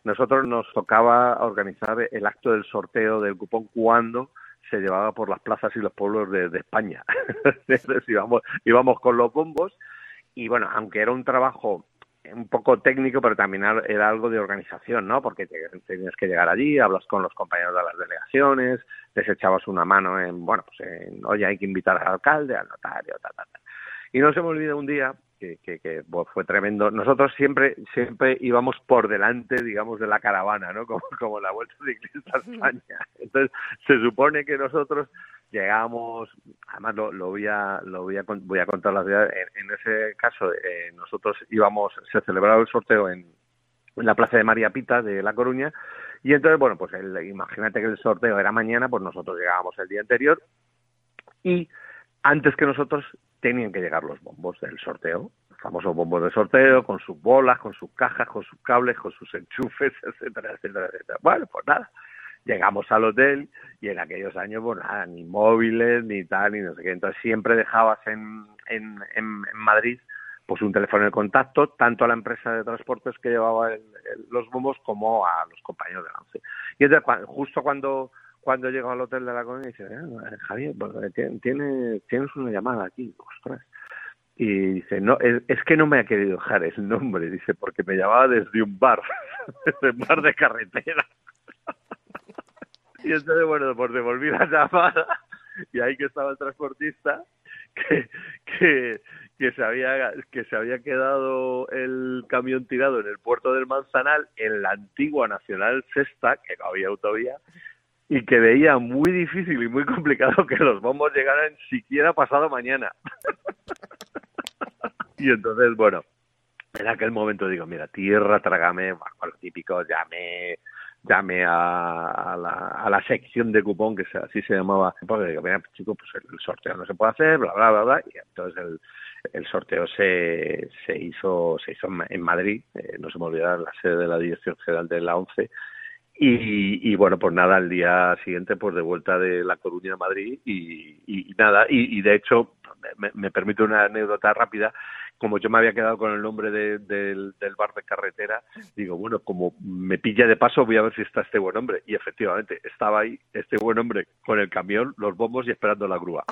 nosotros nos tocaba organizar el acto del sorteo del cupón cuando se llevaba por las plazas y los pueblos de España. Entonces íbamos con los bombos y bueno, aunque era un trabajo un poco técnico, pero también era algo de organización, ¿no? Porque tenías que llegar allí, hablas con los compañeros de las delegaciones, les echabas una mano oye, hay que invitar al alcalde, al notario, Y no se me olvida un día que fue tremendo. Nosotros siempre íbamos por delante, digamos, de la caravana, ¿no? Como la Vuelta Ciclista a España. Entonces, se supone que nosotros llegamos, además voy a contar la ciudad. En ese caso, nosotros se celebraba el sorteo en la Plaza de María Pita de La Coruña, y entonces, bueno, pues imagínate que el sorteo era mañana, pues nosotros llegábamos el día anterior, y antes que nosotros tenían que llegar los bombos del sorteo, los famosos bombos de sorteo, con sus bolas, con sus cajas, con sus cables, con sus enchufes, etcétera, etcétera, etcétera. Bueno, pues nada, llegamos al hotel y en aquellos años, pues nada, ni móviles, ni tal, ni no sé qué. Entonces siempre dejabas en Madrid pues un teléfono de contacto, tanto a la empresa de transportes que llevaba los bombos como a los compañeros de Lance. Y entonces, justo cuando llego al hotel de La Coruña, dice, Javier, tienes una llamada aquí, ostras. Y dice, no, es que no me ha querido dejar el nombre, dice, porque me llamaba desde un bar, desde un bar de carretera. Y entonces, bueno, pues devolví la llamada, y ahí que estaba el transportista, que se había quedado el camión tirado en el puerto del Manzanal, en la antigua Nacional Sexta, que no había autovía, y que veía muy difícil y muy complicado que los bombos llegaran siquiera pasado mañana. Y entonces, bueno, en aquel momento digo, mira, tierra, trágame, con lo típico, llamé a la sección de cupón, que así se llamaba, porque digo, mira, chico, pues el sorteo no se puede hacer, bla, bla, bla, bla, y entonces el sorteo se hizo en Madrid, no se me olvidará, la sede de la Dirección General de la ONCE. Y bueno, pues nada, al día siguiente pues de vuelta de La Coruña a Madrid y nada, y de hecho me permite una anécdota rápida. Como yo me había quedado con el nombre del bar de carretera, digo, bueno, como me pilla de paso, voy a ver si está este buen hombre. Y efectivamente, estaba ahí este buen hombre con el camión, los bombos y esperando la grúa.